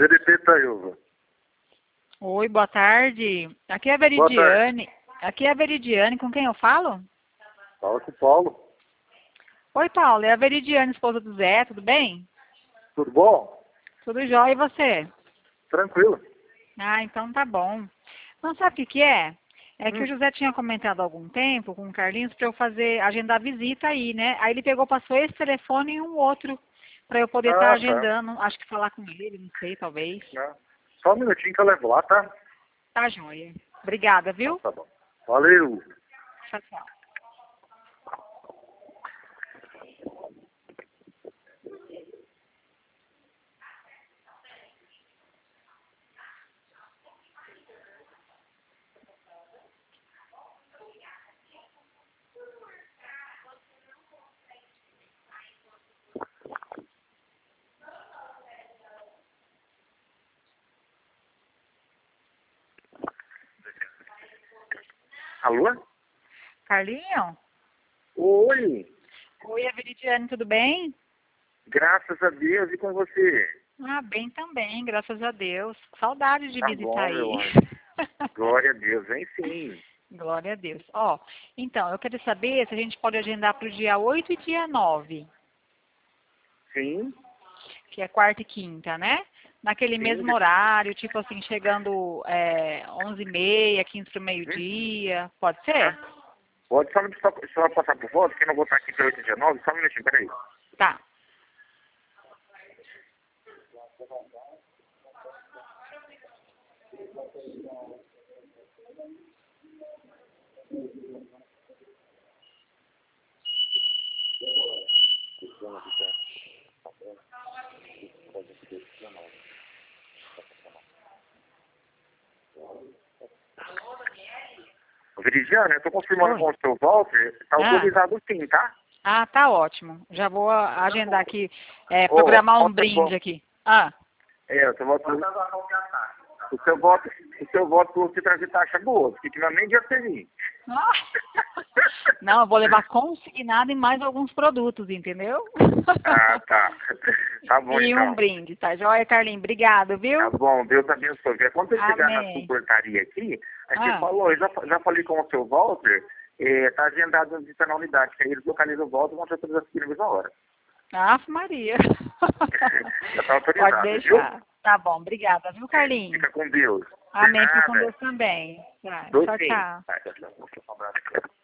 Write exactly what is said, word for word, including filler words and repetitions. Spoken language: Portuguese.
B D P Tailva. Oi, boa tarde. Aqui é a Boa tarde. Veridiane. Aqui é a Veridiane, com quem eu falo? Fala com o Paulo. Oi, Paulo, é a Veridiane, esposa do Zé, tudo bem? Tudo bom? Tudo jóia, e você? Tranquilo. Ah, então tá bom. Não sabe o que que é? É que Hum. o José tinha comentado há algum tempo com o Carlinhos para eu fazer, agendar visita aí, né? Aí ele pegou, passou esse telefone e um outro para eu poder estar Ah, tá. agendando, acho que falar com ele, não sei, talvez. Não. Só um minutinho que eu levo lá, tá? Tá joia. Obrigada, Então, viu? tá bom. Valeu. Tchau, tchau. Alô? Carlinhos? Oi. Oi, a Veridiane, tudo bem? Graças a Deus e com você. Ah, bem também, graças a Deus. Saudade de Tá visitar bom, aí. meu anjo. Glória a Deus, vem sim. Glória a Deus. Ó, então, eu quero saber se a gente pode agendar para o dia oito e dia nove, Sim, que é quarta e quinta, né? Naquele sim. mesmo horário, tipo assim, chegando é, onze e meia, quinze para o meio-dia. Pode ser? Pode só me só, só passar por volta, que eu não vou estar aqui dia oito e dia nove, só um minutinho, peraí. Tá. Veridiana, eu tô confirmando Oi. com o seu Walter, tá Ah, autorizado sim, tá? ah, tá ótimo. Já vou a- agendar aqui, é, Ô, programar um Walter, bom. brinde aqui. Ah. É, o seu voto. O seu voto, o seu voto por te trazer taxa boa, porque que não é nem dia seguinte. Não, eu vou levar consignado em mais alguns produtos, entendeu? Ah, tá. Tá bom E um então. brinde, tá joia, Carlinhos? Obrigado, Tá viu? bom, Deus abençoe. Porque quando você chegar na sua Amém. portaria aqui, aí você Ah, falou, eu já, já falei com o seu Walter, é, tá agendado a visita na unidade, que aí eles localizam o Walter e vão te autorizar aqui na mesma hora. Ave Maria. Já tá Pode autorizado, viu? deixar. Tá bom, obrigada, viu, Carlinhos? Fica com Deus. De Amém, fica com nada. Deus também. Tá, Tô tchau, sim. tchau. Tá, tchau, tchau. Um abraço.